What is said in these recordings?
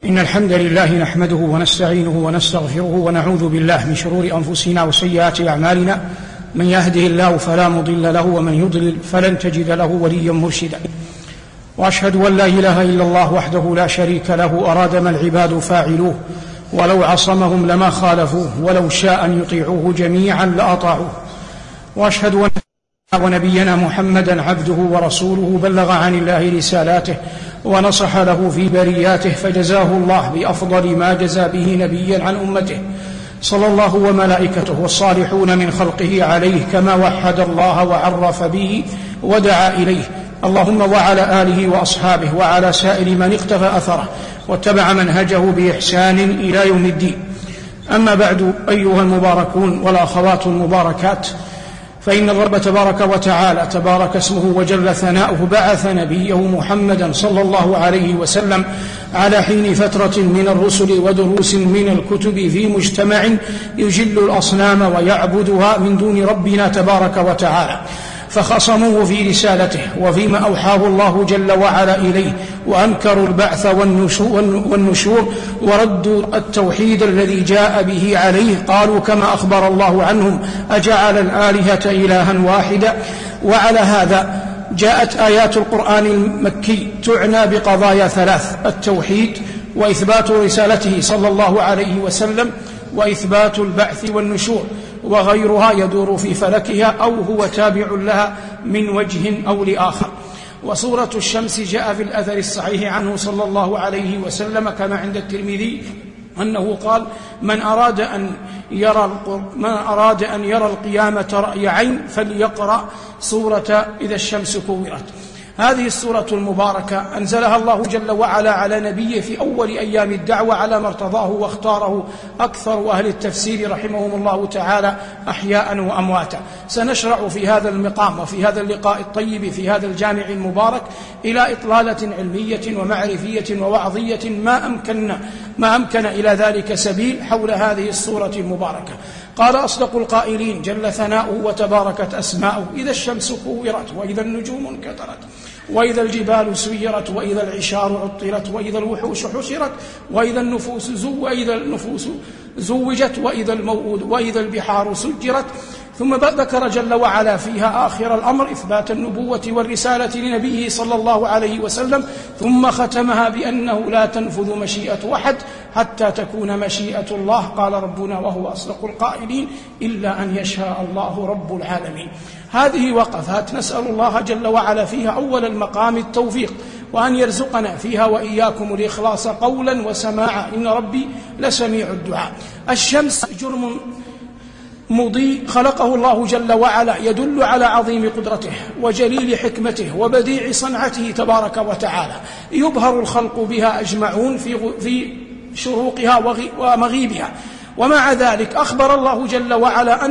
إن الحمد لله نحمده ونستعينه ونستغفره ونعوذ بالله من شرور أنفسنا وسيئات أعمالنا. من يهده الله فلا مضل له ومن يضلل فلن تجد له وليا مرشدا. وأشهد أن لا إله إلا الله وحده لا شريك له أراد ما العباد فاعلوه ولو عصمهم لما خالفوه ولو شاء أن يطيعوه جميعا لأطاعوه. وأشهد أن ونبينا محمدا عبده ورسوله بلغ عن الله رسالاته ونصح له في برياته فجزاه الله بأفضل ما جزى به نبيا عن أمته صلى الله وملائكته والصالحون من خلقه عليه كما وحد الله وعرف به ودعا إليه. اللهم وعلى آله وأصحابه وعلى سائر من اقتفى أثره واتبع منهجه بإحسان إلى يوم الدين. أما بعد أيها المباركون والأخوات المباركات، فإن الرب تبارك وتعالى تبارك اسمه وجل ثناؤه بعث نبيه محمدا صلى الله عليه وسلم على حين فترة من الرسل ودروس من الكتب في مجتمع يجل الأصنام ويعبدها من دون ربنا تبارك وتعالى، فخصموه في رسالته وفيما أوحاه الله جل وعلا إليه، وأنكروا البعث والنشور وردوا التوحيد الذي جاء به عليه. قالوا كما أخبر الله عنهم: أجعل الآلهة إلها واحدا. وعلى هذا جاءت آيات القرآن المكي تعنى بقضايا ثلاث: التوحيد وإثبات رسالته صلى الله عليه وسلم وإثبات البعث والنشور، وغيرها يدور في فلكها أو هو تابع لها من وجه أو لآخر. وسورة الشمس جاء في الأثر الصحيح عنه صلى الله عليه وسلم كما عند الترمذي أنه قال: من أراد أن يرى القيامة رأي عين فليقرأ سورة إذا الشمس كورت. هذه السورة المباركة أنزلها الله جل وعلا على نبيه في أول أيام الدعوة على ما ارتضاه واختاره أكثر أهل التفسير رحمهم الله تعالى أحياء وأمواتا. سنشرع في هذا المقام وفي هذا اللقاء الطيب في هذا الجامع المبارك إلى إطلالة علمية ومعرفية ووعظية ما أمكن إلى ذلك سبيل حول هذه السورة المباركة. قال أصدق القائلين جل ثناؤه وتباركت أسماؤه: إذا الشمس كورت وإذا النجوم انكدرت وإذا الجبال سيرت وإذا العشار عطلت وإذا الوحوش حشرت وإذا النفوس زوجت وإذا البحار سجرت. ثم ذكر جل وعلا فيها آخر الأمر إثبات النبوة والرسالة لنبيه صلى الله عليه وسلم، ثم ختمها بأنه لا تنفذ مشيئة أحد حتى تكون مشيئة الله. قال ربنا وهو أصدق القائلين: إلا أن يشاء الله رب العالمين. هذه وقفات نسأل الله جل وعلا فيها أول المقام التوفيق، وأن يرزقنا فيها وإياكم الإخلاص قولا وسماعا، إن ربي لسميع الدعاء. الشمس جرم مضيء خلقه الله جل وعلا يدل على عظيم قدرته وجليل حكمته وبديع صنعته تبارك وتعالى، يبهر الخلق بها أجمعون في شروقها ومغيبها. ومع ذلك أخبر الله جل وعلا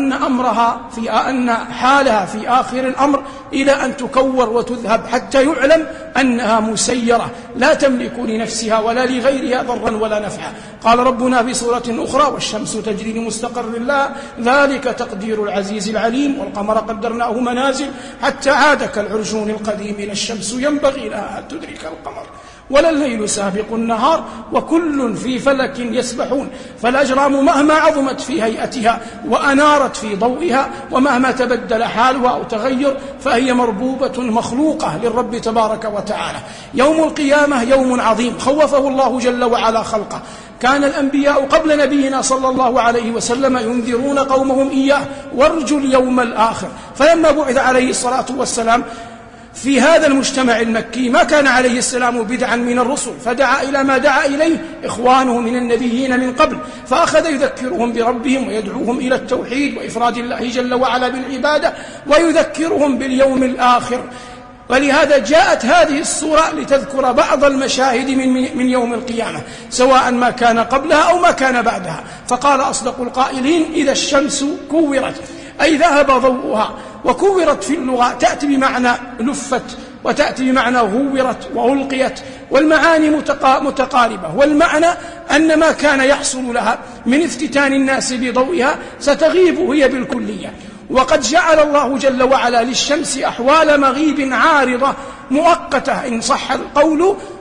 أن حالها في آخر الأمر إلى أن تكور وتذهب حتى يعلم أنها مسيرة لا تملك لنفسها ولا لغيرها ضرا ولا نفعا. قال ربنا في سورة أخرى: والشمس تجري لمستقر لها ذلك تقدير العزيز العليم والقمر قدرناه منازل حتى عاد كالعرجون القديم لا الشمس ينبغي لها أن تدرك القمر ولا الليل سابق النهار وكل في فلك يسبحون. فالأجرام مهما عظمت في هيئتها وأنارت في ضوئها ومهما تبدل حالها أو تغير فهي مربوبة مخلوقة للرب تبارك وتعالى. يوم القيامة يوم عظيم خوفه الله جل وعلا خلقه. كان الأنبياء قبل نبينا صلى الله عليه وسلم ينذرون قومهم إياه: وارجوا اليوم الآخر. فلما بعث عليه الصلاة والسلام في هذا المجتمع المكي ما كان عليه السلام بدعا من الرسل، فدعا إلى ما دعا إليه إخوانه من النبيين من قبل، فأخذ يذكرهم بربهم ويدعوهم إلى التوحيد وإفراد الله جل وعلا بالعبادة ويذكرهم باليوم الآخر. ولهذا جاءت هذه السورة لتذكر بعض المشاهد من يوم القيامة، سواء ما كان قبلها أو ما كان بعدها. فقال أصدق القائلين: إذا الشمس كورت، أي ذهب ضوءها. وكورت في اللغة تأتي بمعنى لفت وتأتي بمعنى غورت وألقيت، والمعاني متقاربة. والمعنى أن ما كان يحصل لها من افتتان الناس بضوئها ستغيب هي بالكلية. وقد جعل الله جل وعلا للشمس أحوال مغيب عارضة مؤقتة إن صح القول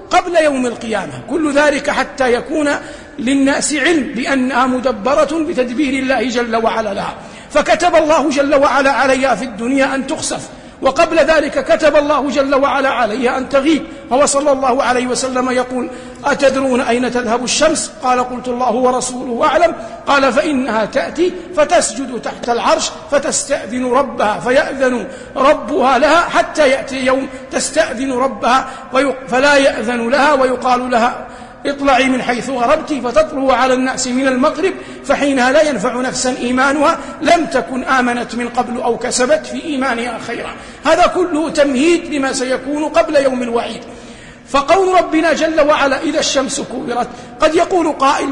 قبل يوم القيامة. كل ذلك حتى يكون للناس علم بأنها مدبرة بتدبير الله جل وعلا لها. فكتب الله جل وعلا عليها في الدنيا أن تخسف، وقبل ذلك كتب الله جل وعلا عليها أن تغيب. هو صلى الله عليه وسلم يقول: أتدرون أين تذهب الشمس؟ قال: قلت الله ورسوله أعلم. قال: فإنها تأتي فتسجد تحت العرش فتستأذن ربها فيأذن ربها لها، حتى يأتي يوم تستأذن ربها فلا يأذن لها ويقال لها: اطلعي من حيث غربت، فتطلع على الناس من المغرب، فحينها لا ينفع نفسا إيمانها لم تكن آمنت من قبل أو كسبت في إيمانها خيرا. هذا كله تمهيد لما سيكون قبل يوم الوعيد. فقول ربنا جل وعلا: إذا الشمس كورت، قد يقول قائل: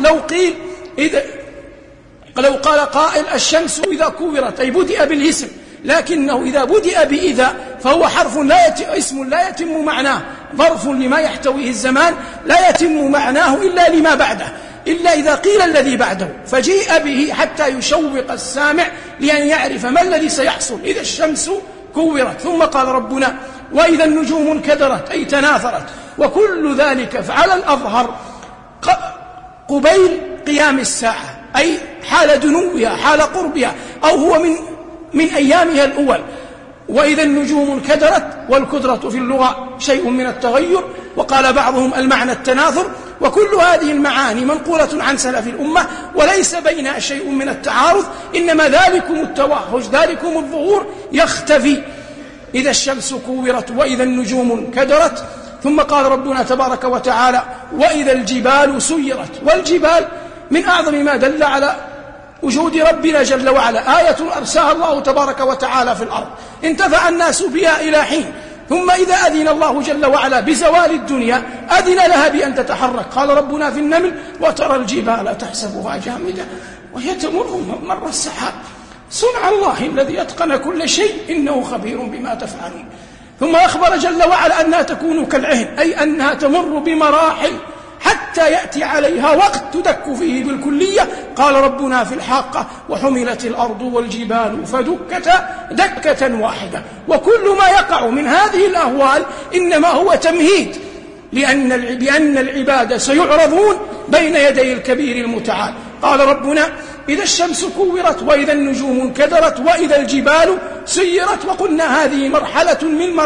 لو قال قائل: الشمس إذا كورت، أي بدأ بالاسم، لكنه إذا بدأ بإذا فهو حرف اسم لا يتم معناه، ظرف لما يحتويه الزمان لا يتم معناه إلا لما بعده، إلا إذا قيل الذي بعده، فجيء به حتى يشوق السامع لأن يعرف ما الذي سيحصل. إذا الشمس كورت. ثم قال ربنا: وإذا النجوم انكدرت، أي تناثرت. وكل ذلك فعلى الأظهر قبيل قيام الساعة، أي حال دنوها، حال قربها، أو هو من أيامها الأول. وإذا النجوم انكدرت، والكدرة في اللغة شيء من التغير، وقال بعضهم المعنى التناثر. وكل هذه المعاني منقولة عن سلف الأمة، وليس بينها شيء من التعارض، إنما ذلكم التوهج، ذلكم الظهور يختفي. إذا الشمس كورت وإذا النجوم انكدرت. ثم قال ربنا تبارك وتعالى: وإذا الجبال سيرت. والجبال من أعظم ما دل على وجود ربنا جل وعلا، آية أرساها الله تبارك وتعالى في الأرض انتفع الناس بها إلى حين، ثم إذا أذن الله جل وعلا بزوال الدنيا أذن لها بأن تتحرك. قال ربنا في النمل: وترى الجبال تحسبها جامدة وهي تمر مر السحاب صنع الله الذي أتقن كل شيء إنه خبير بما تفعلون. ثم أخبر جل وعلا أنها تكون كالعهن، أي أنها تمر بمراحل حتى يأتي عليها وقت تدك فيه بالكلية. قال ربنا في الحاقة: وحملت الأرض والجبال فدكتا دكة واحدة. وكل ما يقع من هذه الأهوال إنما هو تمهيد بأن العباد سيعرضون بين يدي الكبير المتعال. قال ربنا: إذا الشمس كورت وإذا النجوم انكدرت وإذا الجبال سيرت. وقلنا هذه مرحلة من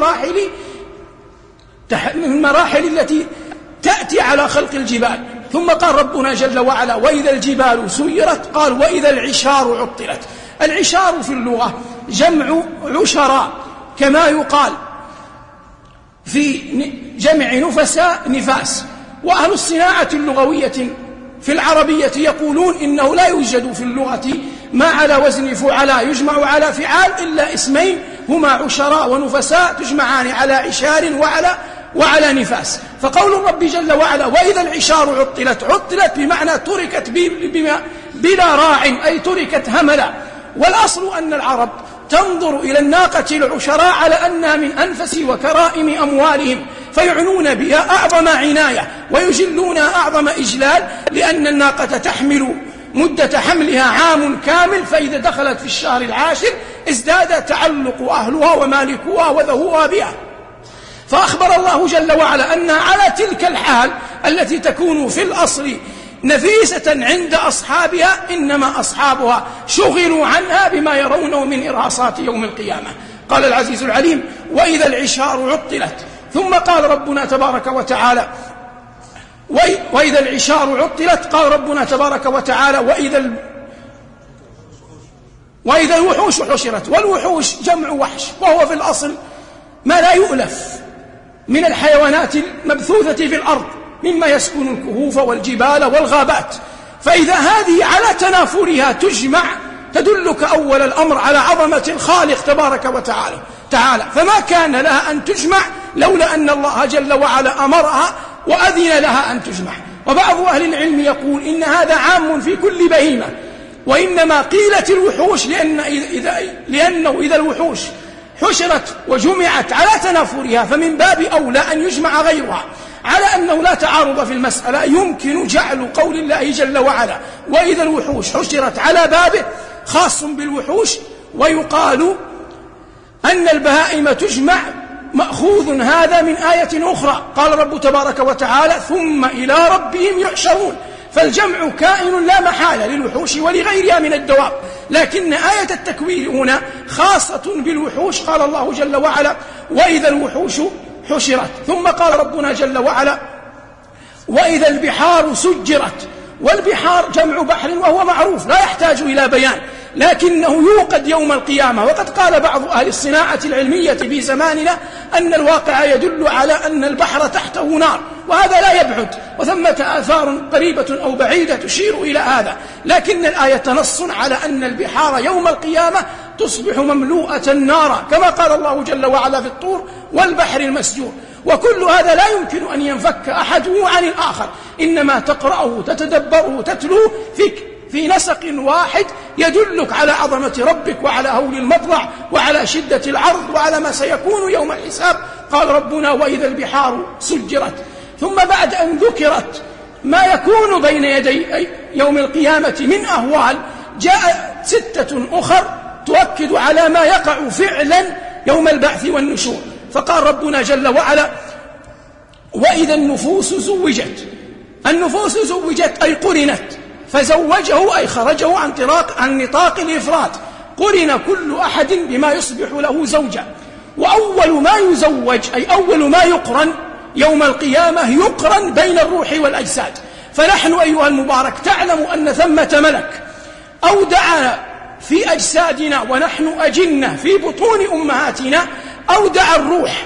المراحل التي تأتي على خلق الجبال. ثم قال ربنا جل وعلا: وإذا الجبال سيرت. قال: وإذا العشار عطلت. العشار في اللغة جمع عشراء، كما يقال في جمع نفساء نفاس. وأهل الصناعة اللغوية في العربية يقولون إنه لا يوجد في اللغة ما على وزن فعلاء يجمع على فعال إلا اسمين هما عشراء ونفساء، تجمعان على عشار وعلى نفاس. فقول الرب جل وعلا: وإذا العشار عطلت، عطلت بمعنى تركت بلا راع، أي تركت هملا. والأصل أن العرب تنظر إلى الناقة العشراء على أنها من أنفس وكرائم أموالهم، فيعنون بها أعظم عناية ويجلونها أعظم إجلال، لأن الناقة تحمل مدة حملها عام كامل، فإذا دخلت في الشهر العاشر ازداد تعلق أهلها ومالكوها وذووها بها. فأخبر الله جل وعلا أنها على تلك الحال التي تكون في الأصل نفيسة عند أصحابها، إنما أصحابها شغلوا عنها بما يرونه من إرهاصات يوم القيامة. قال العزيز العليم: وإذا العشار عطلت. ثم قال ربنا تبارك وتعالى: وإذا العشار عطلت. قال ربنا تبارك وتعالى: وإذا الوحوش حشرت. والوحوش جمع وحش، وهو في الأصل ما لا يؤلف من الحيوانات المبثوثة في الأرض مما يسكن الكهوف والجبال والغابات. فإذا هذه على تنافرها تجمع تدلك أول الأمر على عظمة الخالق تبارك وتعالى. فما كان لها أن تجمع لولا أن الله جل وعلا أمرها وأذن لها أن تجمع. وبعض أهل العلم يقول إن هذا عام في كل بهيمة، وإنما قيلت الوحوش لأنه إذا الوحوش حشرت وجمعت على تنافرها فمن باب أولى أن يجمع غيرها. على أنه لا تعارض في المسألة، يمكن جعل قول الله جل وعلا وإذا الوحوش حشرت على بابه خاص بالوحوش، ويقال أن البهائم تجمع مأخوذ هذا من آية أخرى، قال رب تبارك وتعالى ثم إلى ربهم يحشرون، فالجمع كائن لا محالة للوحوش ولغيرها من الدواب، لكن آية التكوير هنا خاصة بالوحوش. قال الله جل وعلا وإذا الوحوش حشرت، ثم قال ربنا جل وعلا وإذا البحار سجرت، والبحار جمع بحر وهو معروف لا يحتاج إلى بيان، لكنه يوقد يوم القيامة. وقد قال بعض أهل الصناعة العلمية في زماننا أن الواقع يدل على أن البحر تحته نار، وهذا لا يبعد، وثمة آثار قريبة أو بعيدة تشير إلى هذا، لكن الآية نص على أن البحار يوم القيامة تصبح مملوءة نارا، كما قال الله جل وعلا في الطور والبحر المسجور. وكل هذا لا يمكن أن ينفك أحده عن الآخر، إنما تقرأه تتدبره تتلوه في نسق واحد يدلك على عظمة ربك وعلى هول المطلع وعلى شدة العرض وعلى ما سيكون يوم الحساب. قال ربنا وإذا البحار سجرت، ثم بعد أن ذكرت ما يكون بين يدي يوم القيامة من أهوال، جاء 6 أخر تؤكد على ما يقع فعلا يوم البعث والنشور. فقال ربنا جل وعلا وإذا النفوس زوجت، النفوس زوجت أي قرنت، فزوجه أي خرجه عن نطاق الإفراد، قرن كل أحد بما يصبح له زوجا. وأول ما يزوج أي أول ما يقرن يوم القيامة يقرن بين الروح والأجساد. فنحن أيها المبارك تعلم أن ثمة ملك أودع في أجسادنا ونحن أجنة في بطون أمهاتنا، أودع الروح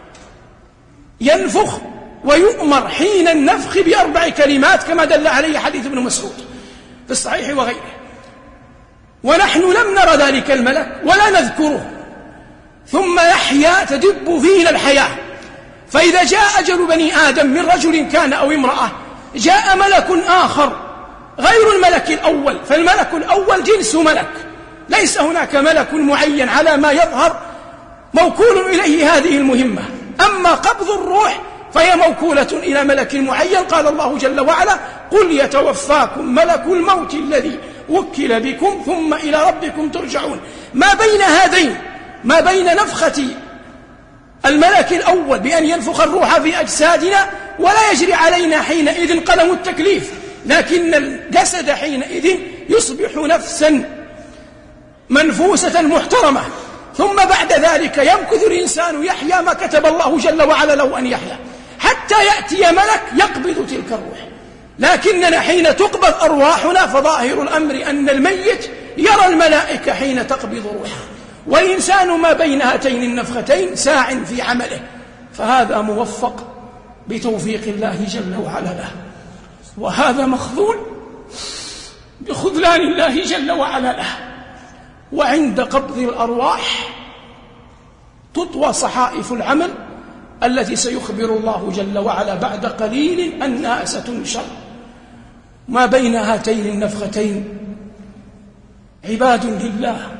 ينفخ ويؤمر حين النفخ ب4 كلمات كما دل عليه حديث ابن مسعود في الصحيح وغيره، ونحن لم نرى ذلك الملك ولا نذكره، ثم يحيا تدب فينا الحياة. فإذا جاء أجل بني آدم من رجل كان أو امرأة، جاء ملك آخر غير الملك الأول، فالملك الأول جنس ملك، ليس هناك ملك معين على ما يظهر موكول إليه هذه المهمة. أما قبض الروح فهي موكولة إلى ملك معين. قال الله جل وعلا قل يتوفاكم ملك الموت الذي وكل بكم ثم إلى ربكم ترجعون. ما بين هذين، ما بين نفخة الملك الأول بأن ينفخ الروح في أجسادنا ولا يجري علينا حينئذ قلم التكليف، لكن الجسد حينئذ يصبح نفسا منفوسة محترمة، ثم بعد ذلك يمكث الإنسان يحيا ما كتب الله جل وعلا له أن يحيا، حتى يأتي ملك يقبض تلك الروح. لكننا حين تقبض أرواحنا فظاهر الأمر أن الميت يرى الملائكة حين تقبض روحه، والإنسان ما بين هاتين النفختين ساع في عمله، فهذا موفق بتوفيق الله جل وعلا له، وهذا مخذول بخذلان الله جل وعلا له. وعند قبض الأرواح تطوى صحائف العمل التي سيخبر الله جل وعلا بعد قليل أنها ستنشر. ما بين هاتين النفختين عباد لله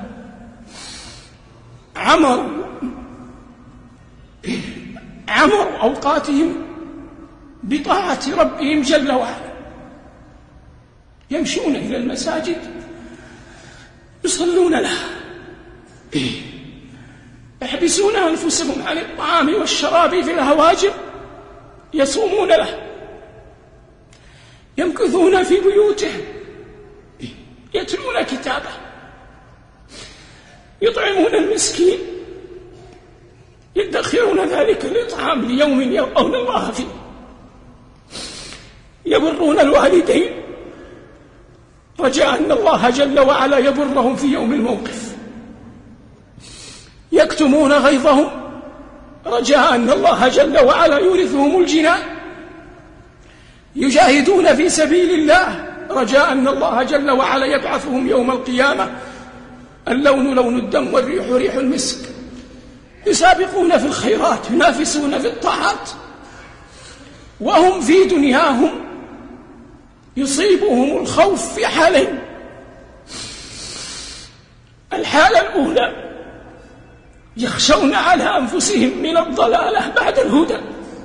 عمروا أوقاتهم بطاعة ربهم جل وعلا، يمشون إلى المساجد يصلون له، يحبسون أنفسهم عن الطعام والشراب في الهواجر يصومون له، يمكثون في بيوتهم يتلون كتابه، يطعمون المسكين، يدخرون ذلك الإطعام ليوم يلقون الله فيه، يبرون الوالدين رجاء أن الله جل وعلا يبرهم في يوم الموقف، يكتمون غيظهم رجاء أن الله جل وعلا يورثهم الجنان، يجاهدون في سبيل الله رجاء أن الله جل وعلا يبعثهم يوم القيامة اللون لون الدم والريح ريح المسك، يسابقون في الخيرات، ينافسون في الطاعات، وهم في دنياهم يصيبهم الخوف في حالين. الحالة الأولى يخشون على أنفسهم من الضلالة بعد الهدى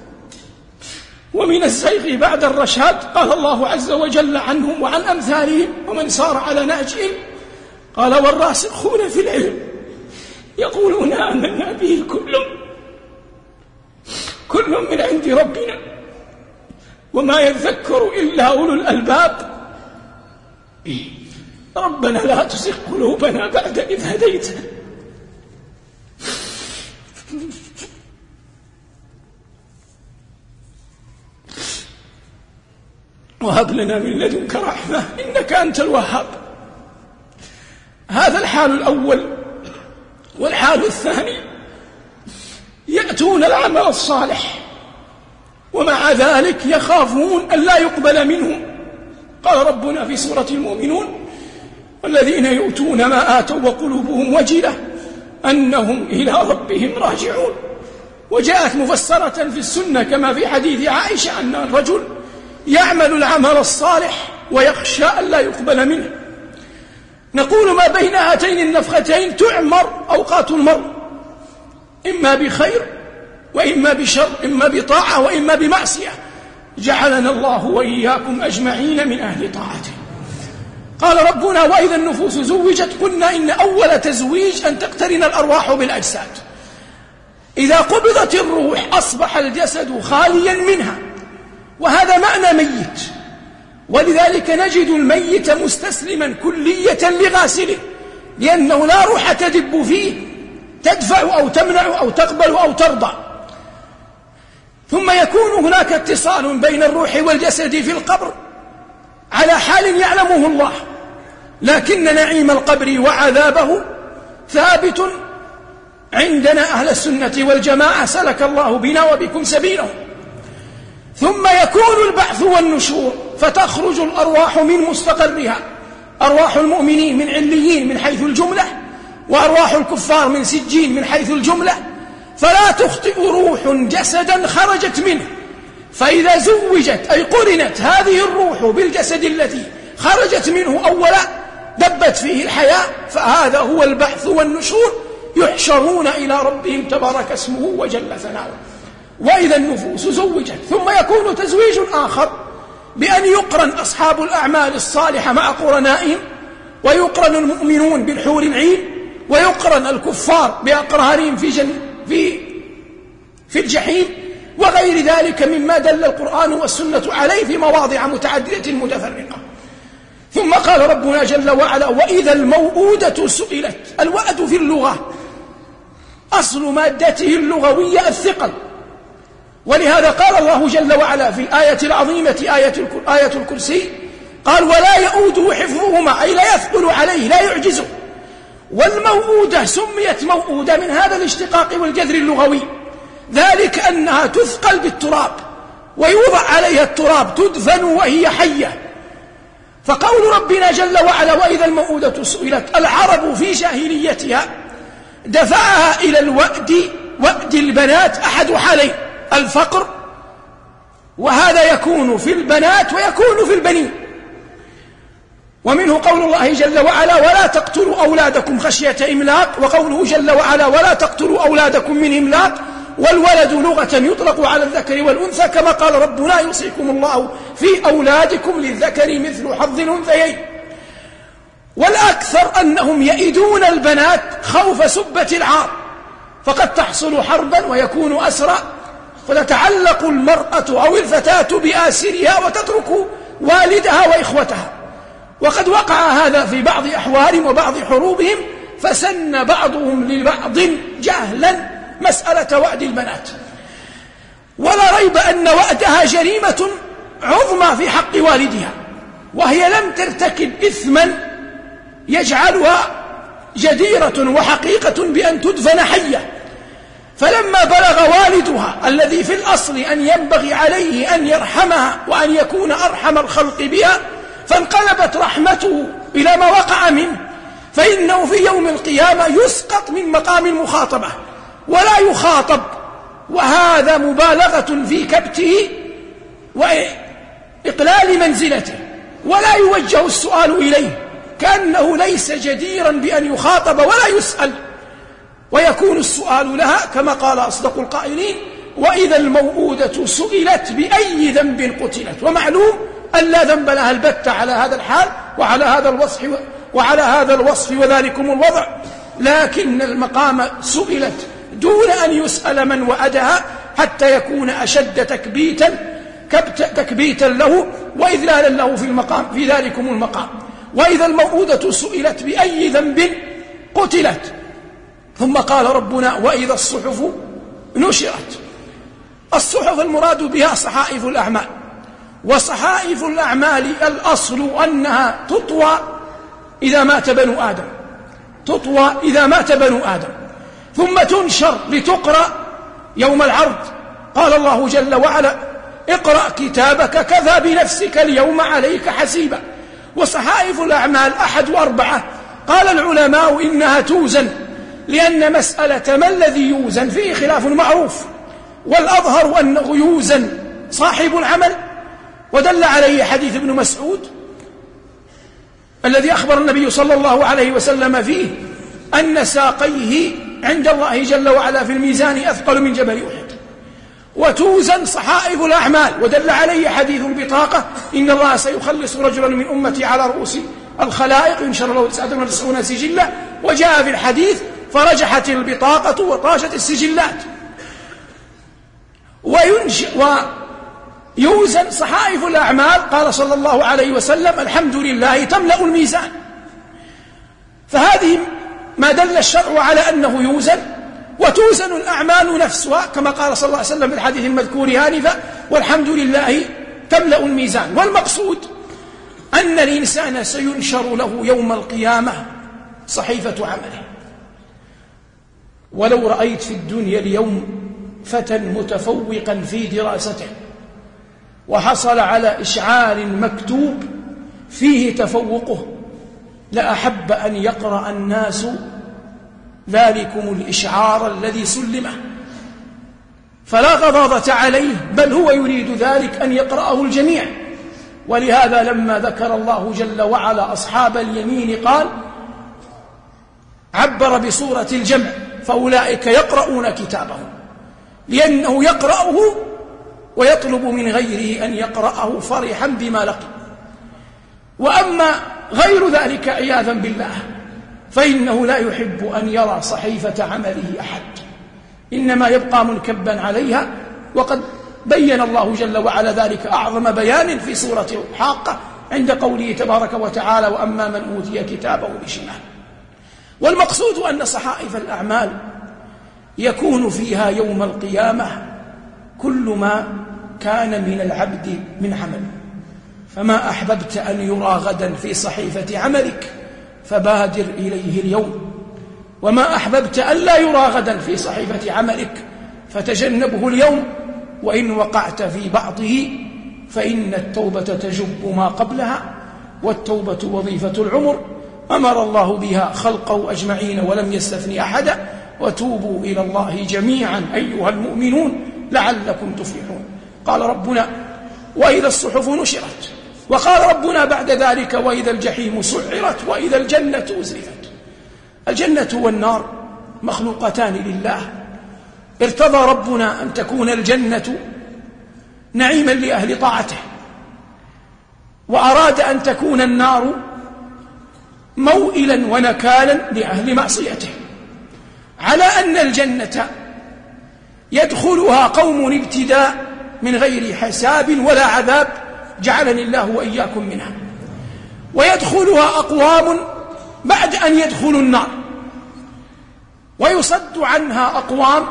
ومن الزيغ بعد الرشاد. قال الله عز وجل عنهم وعن أمثالهم ومن سار على نهجهم قال والراسخون في العلم يقولون آمنا به كل كل من عند ربنا وما يذكر إلا أولو الألباب. ربنا لا تزغ قلوبنا بعد إذ هديتنا وهب لنا من لدنك رحمة إنك أنت الوهاب. هذا الحال الأول. والحال الثاني يأتون العمل الصالح ومع ذلك يخافون أن لا يقبل منهم. قال ربنا في سورة المؤمنون والذين يؤتون ما آتوا وقلوبهم وجلة أنهم إلى ربهم راجعون. وجاءت مفسرة في السنة كما في حديث عائشة أن الرجل يعمل العمل الصالح ويخشى أن لا يقبل منه. نقول ما بين هاتين النفختين تعمر أوقات المرء إما بخير وإما بشر، إما بطاعة وإما بمعصية. جعلنا الله وإياكم أجمعين من أهل طاعته. قال ربنا وإذا النفوس زوجت قلنا إن أول تزويج أن تقترن الأرواح بالأجساد. إذا قبضت الروح أصبح الجسد خاليا منها، وهذا معنى ميت. ولذلك نجد الميت مستسلما كلية لغاسله، لأنه لا روح تدب فيه تدفع أو تمنع أو تقبل أو ترضى. ثم يكون هناك اتصال بين الروح والجسد في القبر على حال يعلمه الله، لكن نعيم القبر وعذابه ثابت عندنا أهل السنة والجماعة، سلك الله بنا وبكم سبيلهم. ثم يكون البعث والنشور، فتخرج الأرواح من مستقرها، أرواح المؤمنين من عليين من حيث الجملة، وأرواح الكفار من سجين من حيث الجملة، فلا تخطئ روح جسدا خرجت منه. فإذا زوجت أي قرنت هذه الروح بالجسد الذي خرجت منه أولا دبت فيه الحياة، فهذا هو البعث والنشور، يحشرون إلى ربهم تبارك اسمه وجل ثناؤه. وإذا النفوس زوجت. ثم يكون تزويج آخر بأن يقرن أصحاب الأعمال الصالحة مع قرنائهم، ويقرن المؤمنون بالحور العين، ويقرن الكفار بأقرانهم في الجحيم، وغير ذلك مما دل القرآن والسنة عليه في مواضع متعددة متفرقة. ثم قال ربنا جل وعلا وإذا الموءودة سئلت. الوأد في اللغة أصل مادته اللغوية الثقل، ولهذا قال الله جل وعلا في الآية العظيمة آية الكرسي قال ولا يؤوده حفظهما، أي لا يثقل عليه لا يعجزه. والموءودة سميت موءودة من هذا الاشتقاق والجذر اللغوي، ذلك أنها تثقل بالتراب ويوضع عليها التراب تدفن وهي حية. فقول ربنا جل وعلا وإذا الموءودة سئلت، العرب في جاهليتها دفعها إلى وأد البنات أحد حالين، الفقر، وهذا يكون في البنات ويكون في البنين. ومنه قول الله جل وعلا ولا تقتلوا أولادكم خشية إملاق، وقوله جل وعلا ولا تقتلوا أولادكم من إملاق. والولد لغة يطلق على الذكر والأنثى، كما قال ربنا يوصيكم الله في أولادكم للذكر مثل حظ الأنثيين. والأكثر أنهم يئدون البنات خوف سبة العار، فقد تحصل حربا ويكون أسرى، فتتعلق المرأة أو الفتاة بآسرها وتترك والدها وإخوتها. وقد وقع هذا في بعض أحوالهم وبعض حروبهم، فسن بعضهم لبعض جهلا مسألة وأد البنات. ولا ريب أن وأدها جريمة عظمى في حق والدها، وهي لم ترتكب إثما يجعلها جديرة وحقيقة بأن تدفن حية. فلما بلغ والدها الذي في الأصل أن ينبغي عليه أن يرحمها وأن يكون أرحم الخلق بها، فانقلبت رحمته إلى ما وقع منه، فإنه في يوم القيامة يسقط من مقام المخاطبة ولا يخاطب، وهذا مبالغة في كبته وإقلال منزلته، ولا يوجه السؤال إليه، كأنه ليس جديرا بأن يخاطب ولا يسأل، ويكون السؤال لها كما قال أصدق القائلين وإذا الموءودة سئلت بأي ذنب قتلت. ومعلوم أن لا ذنب لها البتة على هذا الحال وعلى هذا الوصف وذلكم الوضع، لكن المقام سئلت دون أن يسأل من وأدها، حتى يكون أشد تكبيتا له وإذلالا له في ذلكم المقام. وإذا الموءودة سئلت بأي ذنب قتلت. ثم قال ربنا وإذا الصحف نشرت. الصحف المراد بها صحائف الأعمال، وصحائف الأعمال الأصل أنها تطوى إذا مات بنو آدم ثم تنشر لتقرأ يوم العرض. قال الله جل وعلا اقرأ كتابك كفى بنفسك اليوم عليك حسيبا. وصحائف الأعمال 1 و4. قال العلماء إنها توزن، لأن مسألة ما الذي يوزن فيه خلاف معروف، والأظهر أنه يوزن صاحب العمل، ودل عليه حديث ابن مسعود الذي أخبر النبي صلى الله عليه وسلم فيه أن ساقيه عند الله جل وعلا في الميزان أثقل من جبل أحد. وتوزن صحائف الأعمال، ودل عليه حديث البطاقة إن الله سيخلص رجلا من أمتي على رؤوس الخلائق ينشر له 99 سجلا. وجاء في الحديث فرجحت البطاقة وطاشت السجلات. ويوزن صحائف الأعمال. قال صلى الله عليه وسلم الحمد لله تملأ الميزان. فهذه ما دل الشرع على أنه يوزن. وتوزن الأعمال نفسها كما قال صلى الله عليه وسلم في الحديث المذكور آنفا والحمد لله تملأ الميزان. والمقصود أن الإنسان سينشر له يوم القيامة صحيفة عمله. ولو رأيت في الدنيا اليوم فتى متفوقا في دراسته وحصل على إشعار مكتوب فيه تفوقه لأحب أن يقرأ الناس ذلكم الإشعار الذي سلمه، فلا غضاضة عليه، بل هو يريد ذلك أن يقرأه الجميع. ولهذا لما ذكر الله جل وعلا أصحاب اليمين قال عبر بصورة الجمع فأولئك يقرؤون كتابهم، لأنه يقرأه ويطلب من غيره أن يقرأه فرحا بما لقي. وأما غير ذلك عياذا بالله فإنه لا يحب أن يرى صحيفة عمله أحد، إنما يبقى منكبا عليها. وقد بين الله جل وعلا ذلك أعظم بيان في سورة الحاقة عند قوله تبارك وتعالى وأما من أوتي كتابه بشماله. والمقصود أن صحائف الأعمال يكون فيها يوم القيامة كل ما كان من العبد من عمل. فما أحببت أن يرى غدا في صحيفة عملك فبادر إليه اليوم، وما أحببت أن لا يرى غدا في صحيفة عملك فتجنبه اليوم. وإن وقعت في بعضه فإن التوبة تجب ما قبلها، والتوبة وظيفة العمر أمر الله بها خلقه أجمعين ولم يستثني أحدا. وتوبوا إلى الله جميعا أيها المؤمنون لعلكم تفلحون. قال ربنا وإذا الصحف نشرت. وقال ربنا بعد ذلك وإذا الجحيم سعرت وإذا الجنة أزلفت. الجنة والنار مخلوقتان لله. ارتضى ربنا أن تكون الجنة نعيما لأهل طاعته، وأراد أن تكون النار موئلا ونكالا لأهل معصيته، على أن الجنة يدخلها قوم ابتداء من غير حساب ولا عذاب جعلني الله وإياكم منها، ويدخلها أقوام بعد أن يدخلوا النار، ويصد عنها أقوام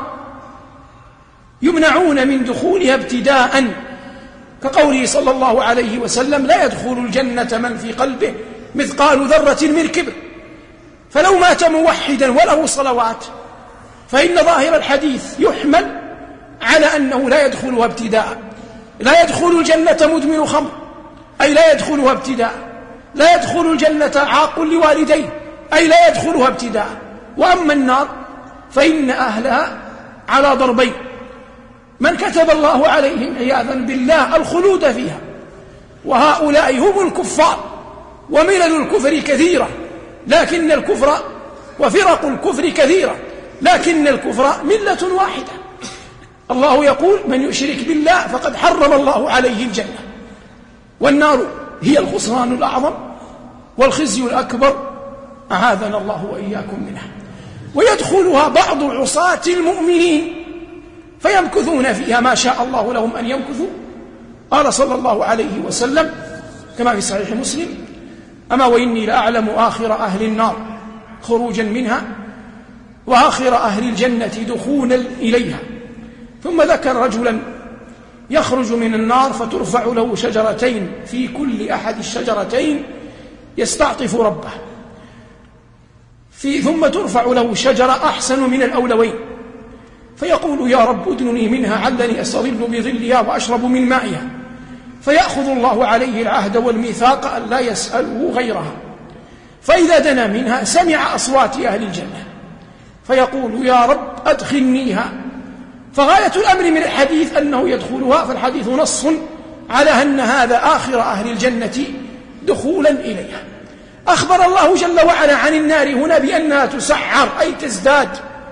يمنعون من دخولها ابتداء، كقوله صلى الله عليه وسلم لا يدخل الجنة من في قلبه مثقال ذرة من كبر. فلو مات موحدا وله صلوات فإن ظاهر الحديث يحمل على أنه لا يدخلها ابتداء. لا يدخل الجنة مدمن خمر، أي لا يدخلها ابتداء. لا يدخل الجنة عاق لوالديه، أي لا يدخلها ابتداء. وأما النار فإن أهلها على ضربين: من كتب الله عليهم عياذا بالله الخلود فيها، وهؤلاء هم الكفار، وملل الكفر كثيرة لكن الكفر وفرق الكفر كثيرة لكن الكفر ملة واحدة. الله يقول من يشرك بالله فقد حرم الله عليه الجنة، والنار هي الخسران الأعظم والخزي الأكبر، أعاذنا الله وإياكم منها. ويدخلها بعض عصاة المؤمنين فيمكثون فيها ما شاء الله لهم أن يمكثوا. قال صلى الله عليه وسلم كما في صحيح مسلم: أما وإني لأعلم آخر أهل النار خروجا منها وآخر أهل الجنة دخولا إليها. ثم ذكر رجلا يخرج من النار فترفع له شجرتين، في كل أحد الشجرتين يستعطف ربه، ثم ترفع له شجرة أحسن من الأولوين، فيقول: يا رب ادنني منها علني أستظل بظلها وأشرب من مائها، فيأخذ الله عليه العهد والميثاق أن لا يسأله غيرها. فإذا دنا منها سمع أصوات أهل الجنة فيقول: يا رب أدخلنيها. فغاية الأمر من الحديث أنه يدخلها، فالحديث نص على أن هذا آخر أهل الجنة دخولا إليها. أخبر الله جل وعلا عن النار هنا بأنها تسعر، أي تزداد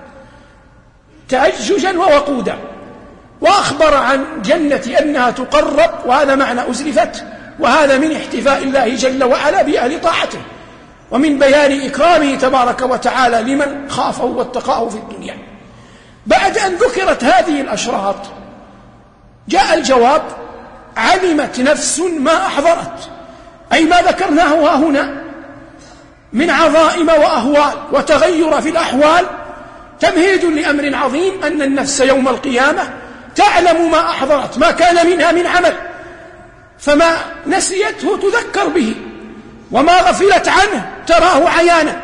تأججا ووقودا، وأخبر عن جنة أنها تقرب، وهذا معنى أزلفت، وهذا من احتفاء الله جل وعلا بأهل طاعته، ومن بيان إكرامه تبارك وتعالى لمن خافه واتقاه في الدنيا. بعد أن ذكرت هذه الأشراط جاء الجواب: علمت نفس ما أحضرت، أي ما ذكرناه هنا من عظائم وأهوال وتغير في الأحوال تمهيد لأمر عظيم، أن النفس يوم القيامة تعلم ما أحضرت، ما كان منها من عمل، فما نسيته تذكر به، وما غفلت عنه تراه عيانا.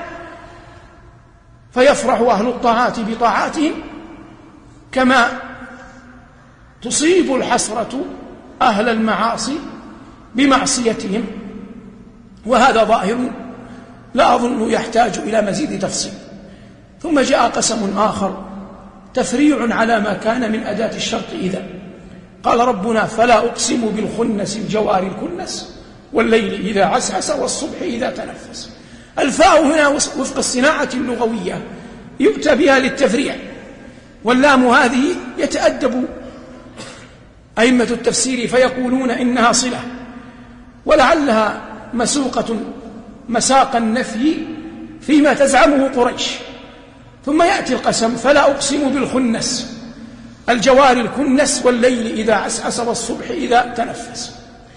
فيفرح أهل الطاعات بطاعاتهم كما تصيب الحسرة أهل المعاصي بمعصيتهم، وهذا ظاهر لا أظن يحتاج إلى مزيد تفصيل. ثم جاء قسم آخر تفريع على ما كان من أداة الشرط إذا. قال ربنا: فلا أقسم بالخنس الجوار الكنس والليل إذا عسعس والصبح إذا تنفس. الفاء هنا وفق الصناعة اللغوية يؤتى بها للتفريع، واللام هذه يتأدب أئمة التفسير فيقولون إنها صلة، ولعلها مسوقة مساق النفي فيما تزعمه قريش. ثم يأتي القسم: فلا أقسم بالخنس الجوار الكنس والليل إذا عسعس والصبح إذا تنفس.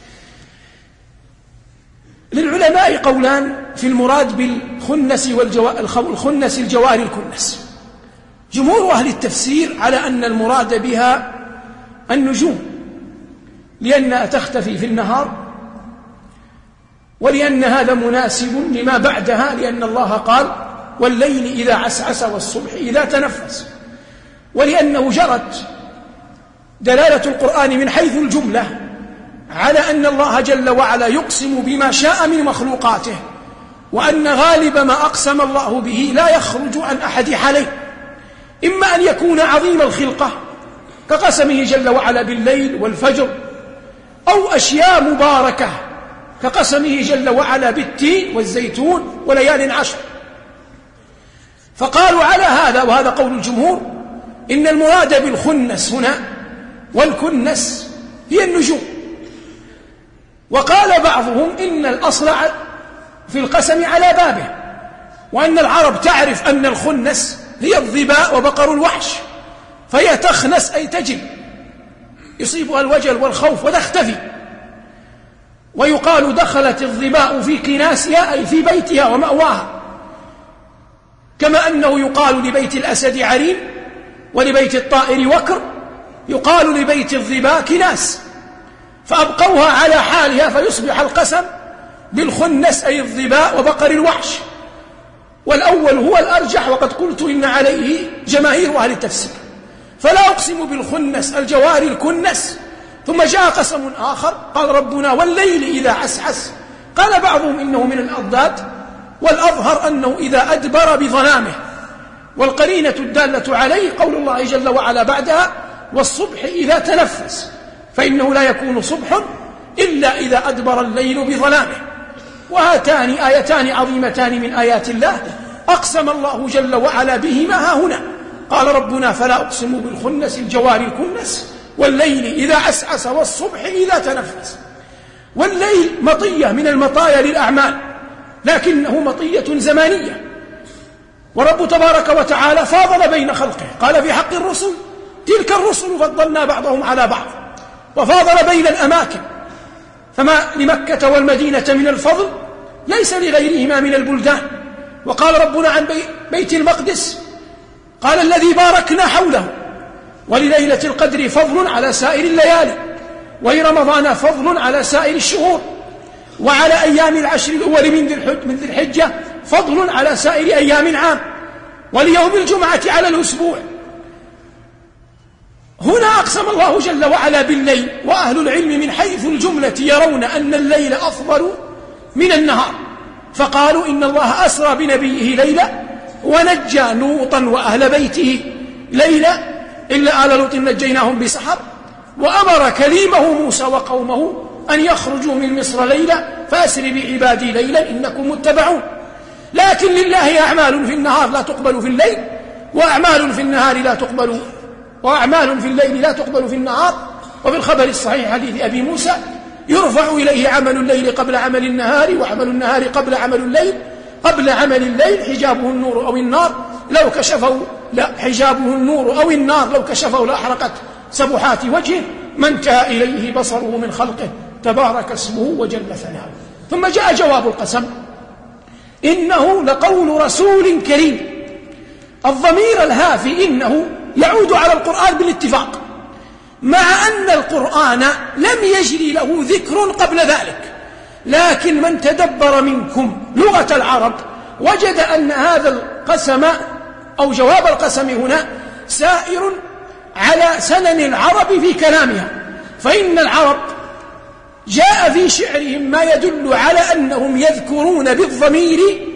للعلماء قولان في المراد بالخنس الخنس الجوار الكنس. جمهور أهل التفسير على أن المراد بها النجوم، لأنها تختفي في النهار، ولأن هذا مناسب لما بعدها، لأن الله قال: والليل إذا عسعس والصبح إذا تنفس، ولأنه جرت دلالة القرآن من حيث الجملة على أن الله جل وعلا يقسم بما شاء من مخلوقاته، وأن غالب ما أقسم الله به لا يخرج عن أحد حالين: إما أن يكون عظيم الخلقة كقسمه جل وعلا بالليل والفجر، أو أشياء مباركة كقسمه جل وعلا بالتين والزيتون وليال عشر. فقالوا على هذا، وهذا قول الجمهور، إن المراد بالخنس هنا والكنس هي النجوم. وقال بعضهم إن الأصل في القسم على بابه، وأن العرب تعرف أن الخنس هي الظباء وبقر الوحش، فهي تخنس أي تجل، يصيبها الوجل والخوف وتختفي. ويقال: دخلت الظباء في كناسها أي في بيتها ومأواها، كما أنه يقال لبيت الأسد عرين ولبيت الطائر وكر، يقال لبيت الظباء كناس، فأبقوها على حالها فيصبح القسم بالخنس أي الظباء وبقر الوحش. والأول هو الأرجح، وقد قلت إن عليه جماهير أهل التفسير. فلا أقسم بالخنس الجوار الكنس. ثم جاء قسم آخر قال ربنا: والليل إذا عسعس. قال بعضهم إنه من الأضداد، والأظهر أنه إذا أدبر بظلامه، والقرينة الدالة عليه قول الله جل وعلا بعدها: والصبح إذا تنفس، فإنه لا يكون صبح إلا إذا أدبر الليل بظلامه. وهاتان آيتان عظيمتان من آيات الله أقسم الله جل وعلا بهما ها هنا. قال ربنا: فلا أقسم بالخنس الجوار الكنس والليل إذا عسعس والصبح إذا تنفس. والليل مطية من المطايا للأعمال، لكنه مطية زمانية، ورب تبارك وتعالى فاضل بين خلقه. قال في حق الرسل: تلك الرسل فضلنا بعضهم على بعض وفاضل بين الأماكن، فما لمكة والمدينة من الفضل ليس لغيرهما من البلدان. وقال ربنا عن بيت المقدس قال الذي باركنا حوله ولليلة القدر فضل على سائر الليالي ولرمضان فضل على سائر الشهور وعلى أيام العشر الأول من ذي الحجة فضل على سائر أيام العام وليوم الجمعة على الأسبوع. هنا أقسم الله جل وعلا بالليل، وأهل العلم من حيث الجملة يرون أن الليل أفضل من النهار، فقالوا إن الله أسرى بنبيه ليلة ونجى لوطا وأهل بيته ليلة إلا آل لوط نجيناهم بسحر، وأمر كليمه موسى وقومه أن يخرجوا من مصر ليلة فأسر بعبادي ليلا إنكم متبعون. لكن لله أعمال في النهار لا تقبل في الليل، وأعمال في النهار لا تقبل، وأعمال في الليل لا تقبل في النهار. وفي الخبر الصحيح حديث أبي موسى يرفع إليه عمل الليل قبل عمل النهار وعمل النهار قبل عمل الليل، قبل عمل الليل حجابه النور أو النار لو كشفه، لا حجابه النور أو النار لو كشفه لأحرقت سبحات وجهه ما انتهى إليه بصره من خلقه تبارك اسمه وجل ثناؤه. ثم جاء جواب القسم إنه لقول رسول كريم. الضمير الهافي إنه يعود على القرآن بالاتفاق، مع أن القرآن لم يجري له ذكر قبل ذلك، لكن من تدبر منكم لغة العرب وجد أن هذا القسم أو جواب القسم هنا سائر على سنن العرب في كلامها، فإن العرب جاء في شعرهم ما يدل على أنهم يذكرون بالضمير